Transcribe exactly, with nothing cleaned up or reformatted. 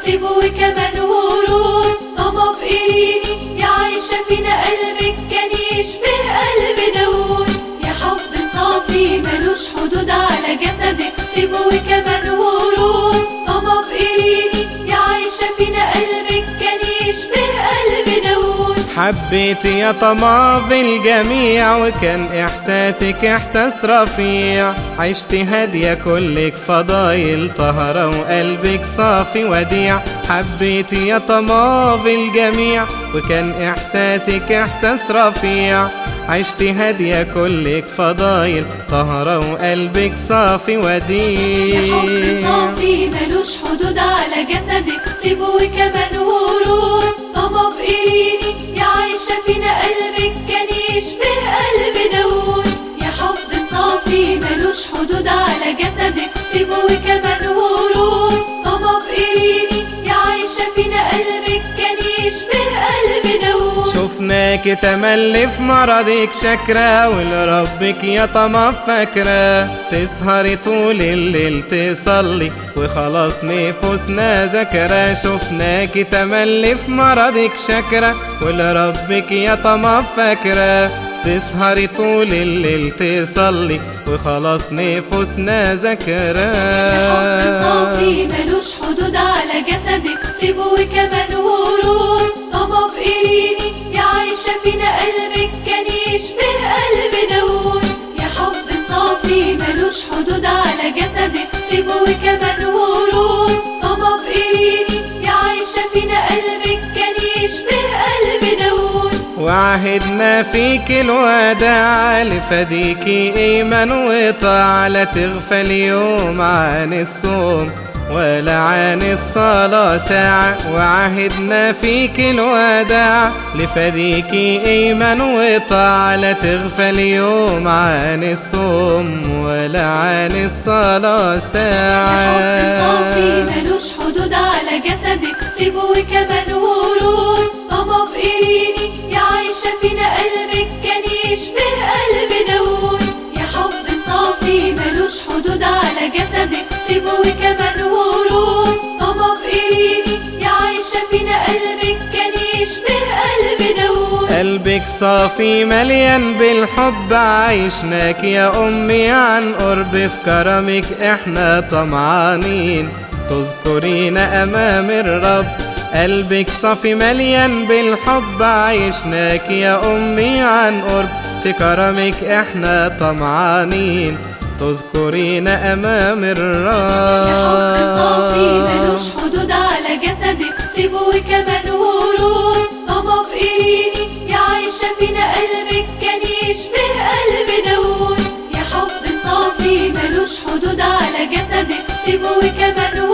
طيب وكمان ورود. طمع في إيريني يا عايشة فينا قلبك كان يشبه قلب داود. يا حب صافي ملوش حدود على جسدك طيب وكمان ورود. طمع في إيريني يا عايشة فينا قلبك كان يشبه قلب داود. حبيتي يا طمع في الجميع وكان إحساسك إحساس رفيع. عشتي هادية كلك فضايل طهرة وقلبك صافي وديع. حبيتي يا طمع في الجميع وكان إحساسك إحساس رفيع. عشتي هادية كلك فضايل طهرة وقلبك صافي وديع. يا حب صافي ملوش حدود على جسدك طيب وكمان ورود. طمع في إيريني يا عايشة فينا قلبك كان يشبه قلب داود. يا حب صافي ملوش حدود على جسدك طيب وكمان ورود. طمع في إيريني يا عايشة فينا قلبك كان يشبه قلب داود. شفناك تملي في مرضك شاكرة ولربك يا طمع فاكرة. تسهري طول الليل تصلي وخلاص نفوسنا ذكرى. شفناك تملي في مرضك شاكرة ولربك يا طمع فاكرة. تسهري طول الليل تصلي وخلاص نفوسنا ذكرى. يا حب صافي ملوش حدود على جسدك طيب وكمان ورود. طمع في إيريني يا عايشة فينا قلبك كان يشبه قلب داود. يا حب صافي ملوش حدود على جسدك طيب وكمان ورود. طمع في إيريني يا عايشة فينا قلبك كان يشبه قلب داود. وعهدنا فيك الوداع لفديكي إيمان وطاعة. لا تغفل يوم عن الصوم ولا عن الصلاة ساعة. وعهدنا فيك الوداع لفديكي إيمان وطاعة. لا تغفل يوم عن الصوم ولا عن الصلاة ساعة. يا حب صافي ملوش حدود على جسدك طيب وكمان ورود. طمع في إيريني يا عايشة فينا قلبك كان يشبه قلب داود. يا حب صافي ملوش حدود على جسدك طيب وكمان ورود. طمع في إيريني يا عايشة فينا قلبك كان يشبه قلب داود. قلبك صافي مليان بالحب عايشناك يا أمي عن قرب. في كرمك احنا طمعانين تذكرينا أمام الرب. قلبك صافي مليان بالحب عايشناك يا أمي عن قرب. في كرمك احنا طمعانين تذكرينا أمام الرب. يا حب صافي ملوش حدود على جسدك طيب وكمان ورود. طمع في إيريني يا عايشة فينا قلبك كان يشبه قلب داود. يا حب صافي ملوش حدود على جسدك طيب وكمان